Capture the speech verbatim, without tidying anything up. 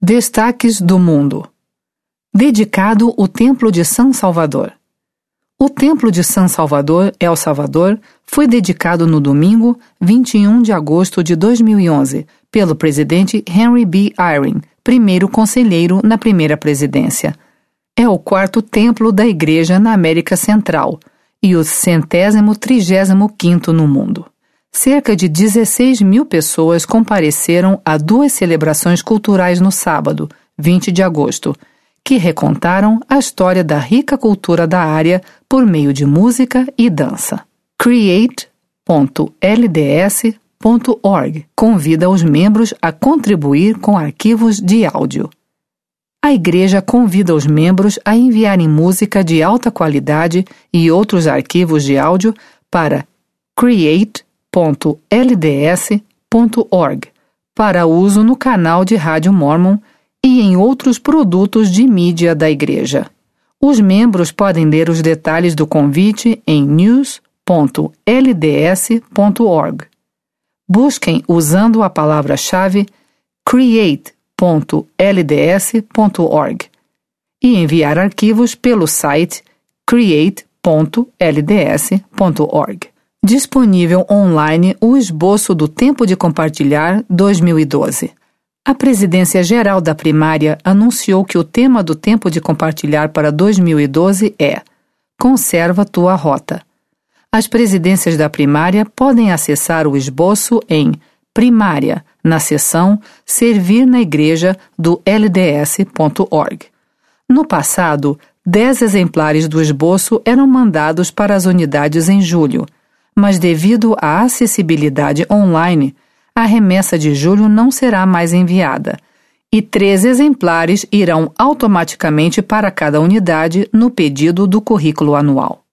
Destaques do mundo. Dedicado o Templo de San Salvador. O Templo de San Salvador, El Salvador, foi dedicado no domingo, vinte e um de agosto de dois mil e onze, pelo presidente Henry B. Eyring, primeiro conselheiro na primeira presidência. É o quarto templo da Igreja na América Central e o centésimo trigésimo quinto no mundo. Cerca de dezesseis mil pessoas compareceram a duas celebrações culturais no sábado, vinte de agosto, que recontaram a história da rica cultura da área por meio de música e dança. create ponto l d s ponto org convida os membros a contribuir com arquivos de áudio. A Igreja convida os membros a enviarem música de alta qualidade e outros arquivos de áudio para create ponto l d s ponto org para uso no canal de Rádio Mormon e em outros produtos de mídia da Igreja. Os membros podem ler os detalhes do convite em news ponto l d s ponto org. Busquem usando a palavra-chave create ponto l d s ponto org e enviar arquivos pelo site create ponto l d s ponto org. Disponível online o esboço do Tempo de Compartilhar dois mil e doze. A Presidência Geral da Primária anunciou que o tema do Tempo de Compartilhar para dois mil e doze é Conserva tua rota. As presidências da primária podem acessar o esboço em Primária, na seção Servir na Igreja do l d s ponto org. No passado, dez exemplares do esboço eram mandados para as unidades em julho, mas devido à acessibilidade online, a remessa de julho não será mais enviada, e três exemplares irão automaticamente para cada unidade no pedido do currículo anual.